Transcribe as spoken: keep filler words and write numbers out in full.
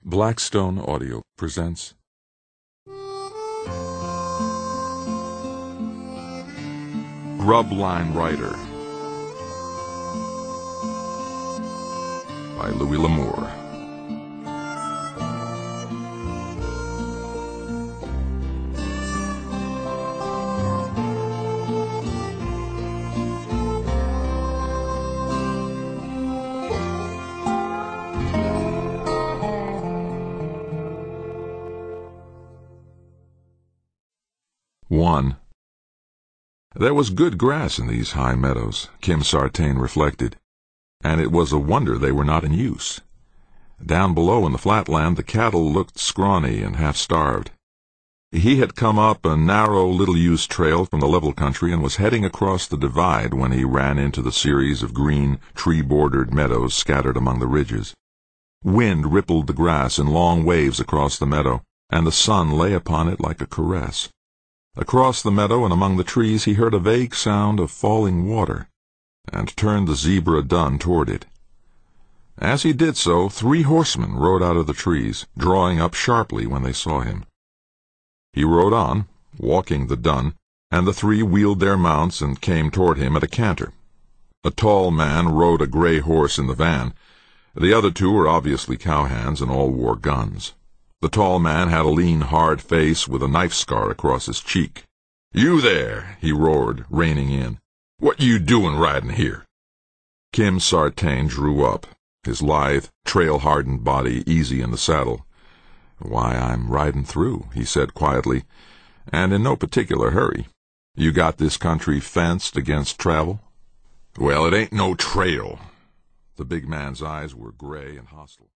Blackstone Audio presents Grub-Line Rider by Louis L'Amour. One. There was good grass in these high meadows, Kim Sartain reflected, and it was a wonder they were not in use. Down below in the flatland the cattle looked scrawny and half-starved. He had come up a narrow, little-used trail from the level country and was heading across the divide when he ran into the series of green, tree-bordered meadows scattered among the ridges. Wind rippled the grass in long waves across the meadow, and the sun lay upon it like a caress. Across the meadow and among the trees he heard a vague sound of falling water, and turned the zebra dun toward it. As he did so, three horsemen rode out of the trees, drawing up sharply when they saw him. He rode on, walking the dun, and the three wheeled their mounts and came toward him at a canter. A tall man rode a gray horse in the van. The other two were obviously cowhands, and all wore guns. The tall man had a lean, hard face with a knife scar across his cheek. "You there," he roared, reining in. "What you doin' riding here?" Kim Sartain drew up, his lithe, trail-hardened body easy in the saddle. "Why, I'm riding through," he said quietly, "and in no particular hurry. You got this country fenced against travel?" "Well, it ain't no trail." The big man's eyes were gray and hostile.